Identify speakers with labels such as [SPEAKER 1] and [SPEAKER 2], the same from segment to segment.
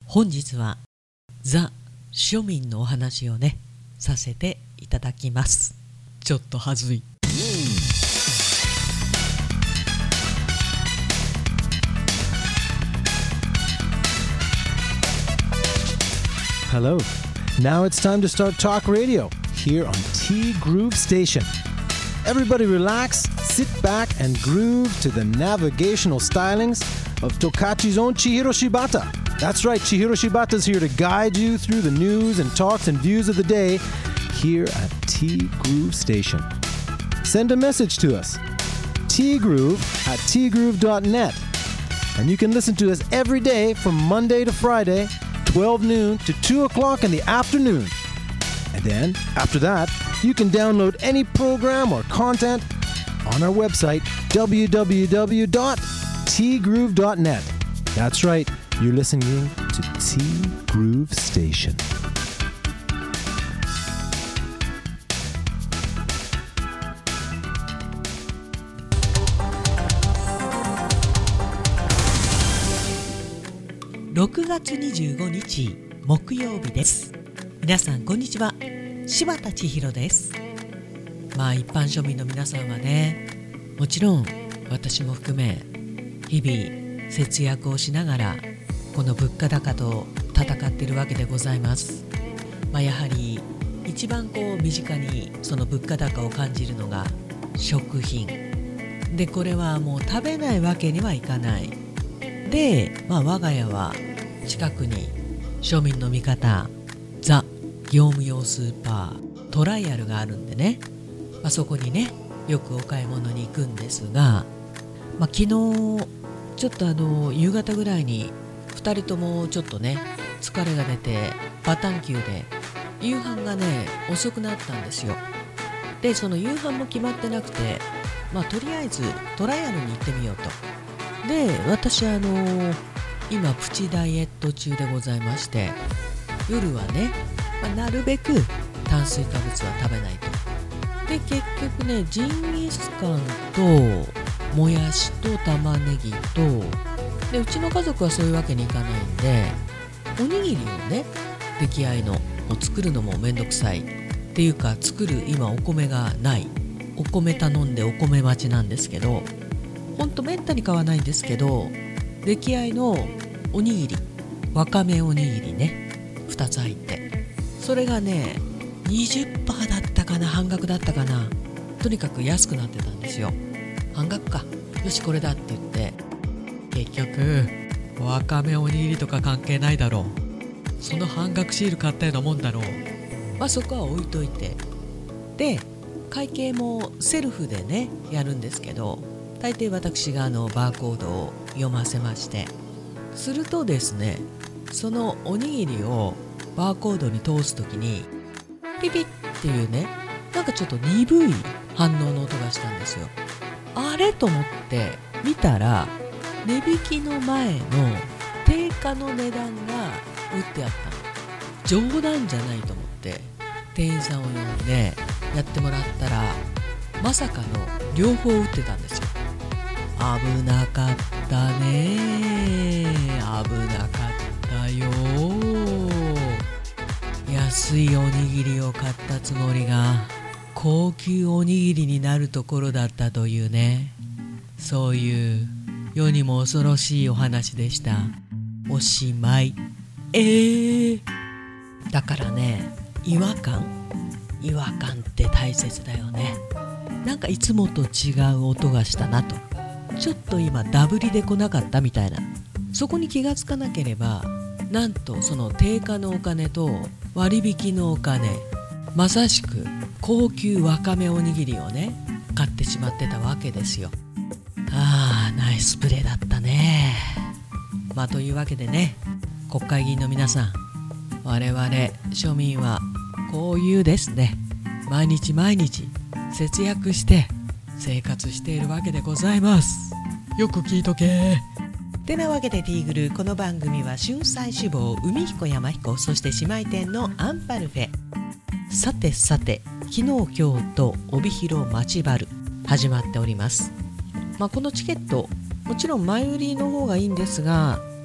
[SPEAKER 1] 本日はザ・庶民のお話をねさせていただきます。ちょっとはずい。
[SPEAKER 2] Hello. Now it's time to start talk radio here on T Groove Station. Everybody relax, sit back and groove to the navigational stylings of Tokachi's own Chihiro Shibata. That's right, Chihiro Shibata's here to guide you through the news and talks and views of the day here at T Groove Station. Send a message to us, tgroove@tgroove.net. And you can listen to us every day from Monday to Friday, 12 noon to 2 o'clock in the afternoon. And then, after that, you can download any program or content on our website, www.tgroove.net. That's right, you're listening to T Groove Station.
[SPEAKER 1] 6月25日木曜日です。皆さんこんにちは、柴田千尋です。一般庶民の皆さんはね、もちろん私も含め日々節約をしながらこの物価高と戦っているわけでございます。やはり一番身近にその物価高を感じるのが食品で、これはもう食べないわけにはいかないで、我が家は近くに庶民の味方ザ・業務用スーパートライアルがあるんでね、そこにねよくお買い物に行くんですが、昨日ちょっと夕方ぐらいに2人ともちょっとね疲れが出てバタンキューで夕飯がね遅くなったんですよ。でその夕飯も決まってなくて、とりあえずトライアルに行ってみようと。で私今プチダイエット中でございまして、夜はね、なるべく炭水化物は食べないと。で結局ねジンギスカンともやしと玉ねぎとで、うちの家族はそういうわけにいかないんで、おにぎりをね出来合いのを作るのもめんどくさいっていうか、作る今お米がない、お米頼んでお米待ちなんですけど、ほんとめったに買わないんですけど、出来合いのおにぎり、わかめおにぎりね2つ入って、それがね 20% だったかな、半額だったかな、とにかく安くなってたんですよ。半額か、よしこれだって言って、結局わかめおにぎりとか関係ないだろう、その半額シール買ったようなもんだろう、そこは置いといて、で会計もセルフでねやるんですけど、大抵私がバーコードを読ませまして、するとですね、そのおにぎりをバーコードに通すときにピピッっていうね、なんかちょっと鈍い反応の音がしたんですよ。あれと思って見たら、値引きの前の定価の値段が打ってあったの。冗談じゃないと思って店員さんを呼んでやってもらったら、まさかの両方打ってたんですよ。危なかったね、危なかったよ。安いおにぎりを買ったつもりが高級おにぎりになるところだったというね、そういう世にも恐ろしいお話でした。おしまい。だからね、違和感って大切だよね。なんかいつもと違う音がしたなと、ちょっと今ダブりで来なかったみたいな、そこに気がつかなければ、なんとその定価のお金と割引のお金、まさしく高級わかめおにぎりをね買ってしまってたわけですよ。ナイスプレーだったね。というわけでね、国会議員の皆さん、我々庶民はこういうですね、毎日節約して生活しているわけでございます。よく聞いとけ。てなわけでティーグル、この番組は春菜志望、海彦山彦、そして姉妹店のアンパルフェ。さて昨日今日と帯広町バル始まっております。このチケット、もちろん前売りの方がいいんですが、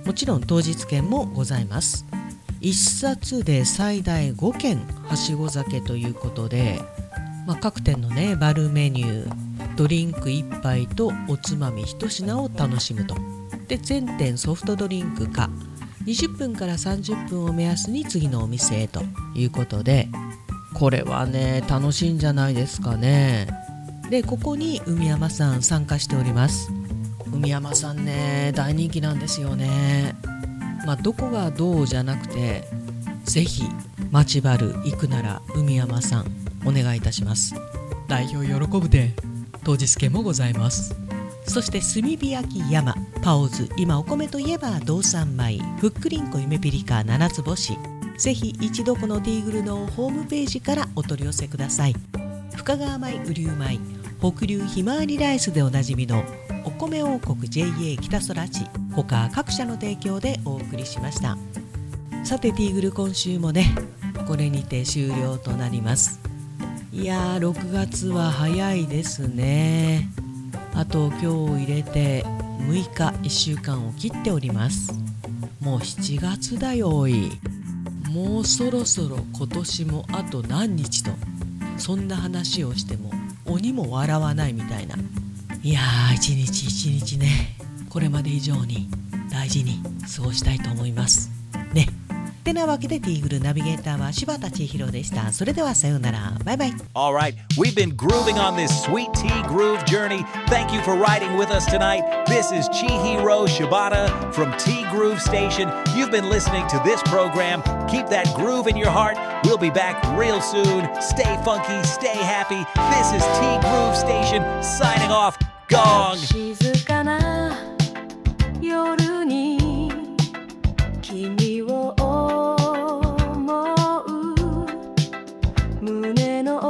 [SPEAKER 1] もちろん当日券もございます。1冊で最大5件はしご酒ということで、各店のねバルメニュー、ドリンク1杯とおつまみ1品を楽しむと。で全店ソフトドリンクか20分から30分を目安に次のお店へということで、これはね楽しいんじゃないですかね。でここに海山さん参加しております。海山さんね大人気なんですよね。どこがどうじゃなくて、ぜひ町バル行くなら海山さんお願いいたします。代表喜ぶで。当日券もございます。そして炭火焼き山パオズ、今お米といえば道産米、ふっくりんこ夢ピリカ7つ星。ぜひ一度このティーグルのホームページからお取り寄せください。深川米、雨竜米、北流ひまわりライスでおなじみのお米王国 JA 北空地、他各社の提供でお送りしました。さてティーグル今週もねこれにて終了となります。いやー6月は早いですね。あと今日入れて6日1週間を切っております。もう7月だよおい。もうそろそろ今年もあと何日と、そんな話をしても鬼も笑わないみたいな。いやー一日一日ねこれまで以上に大事に過ごしたいと思いますね。てなわけでティーグルナビゲーターは柴田千尋でした。それではさようなら、バイバイ。
[SPEAKER 3] Alright, we've been grooving on this sweet tea groove journey. Thank you for riding with us tonight. This is Chihiro Shibata from Tea Groove Station. You've been listening to this program. Keep that groove in your heart. We'll be back real soon. Stay funky, stay happy. This is Tea Groove Station signing off. Gong!
[SPEAKER 4] 静かな夜に君を思う、胸の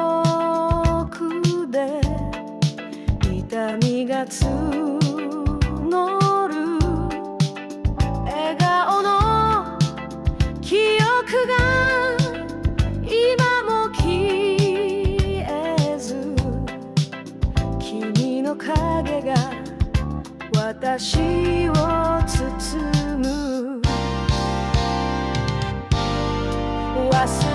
[SPEAKER 4] 奥で痛みが募る、笑顔の記憶が今も消えず、君の影が私を包む、忘